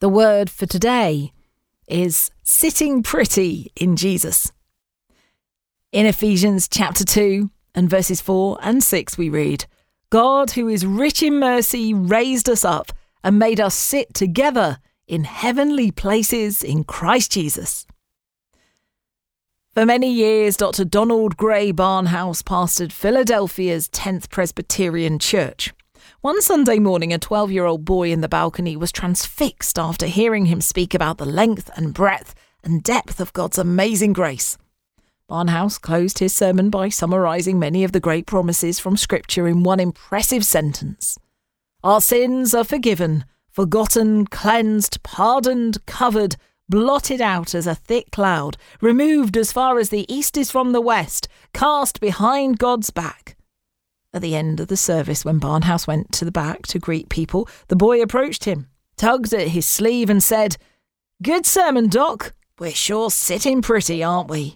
The word for today is sitting pretty in Jesus. In Ephesians chapter 2 and verses 4 and 6 we read, God, who is rich in mercy, raised us up and made us sit together in heavenly places in Christ Jesus. For many years, Dr. Donald Gray Barnhouse pastored Philadelphia's 10th Presbyterian Church. One Sunday morning, a 12-year-old boy in the balcony was transfixed after hearing him speak about the length and breadth and depth of God's amazing grace. Barnhouse closed his sermon by summarising many of the great promises from Scripture in one impressive sentence. Our sins are forgiven, forgotten, cleansed, pardoned, covered, blotted out as a thick cloud, removed as far as the east is from the west, cast behind God's back. At the end of the service, when Barnhouse went to the back to greet people, the boy approached him, tugged at his sleeve and said, "Good sermon, Doc. We're sure sitting pretty, aren't we?"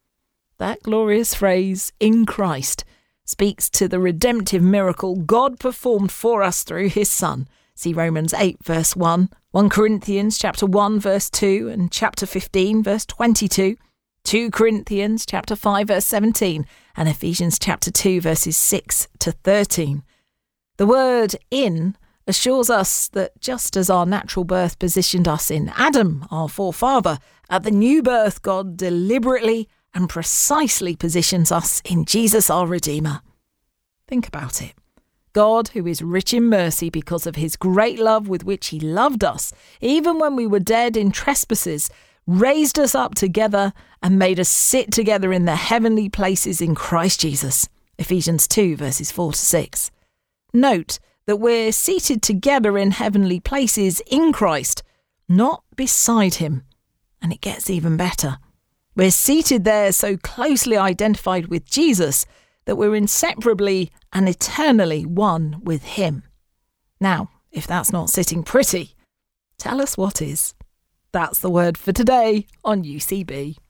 That glorious phrase, in Christ, speaks to the redemptive miracle God performed for us through his Son. See Romans 8 verse 1, 1 Corinthians chapter 1 verse 2 and chapter 15 verse 22, 2 Corinthians chapter 5 verse 17 and Ephesians chapter 2 verses 6 to 13. The word in assures us that just as our natural birth positioned us in Adam, our forefather, at the new birth God deliberately and precisely positions us in Jesus our Redeemer. Think about it. God, who is rich in mercy because of his great love with which he loved us, even when we were dead in trespasses, raised us up together and made us sit together in the heavenly places in Christ Jesus. Ephesians 2 verses 4 to 6. Note that we're seated together in heavenly places in Christ, not beside him. And it gets even better. We're seated there so closely identified with Jesus that we're inseparably and eternally one with him. Now, if that's not sitting pretty, tell us what is. That's the word for today on UCB.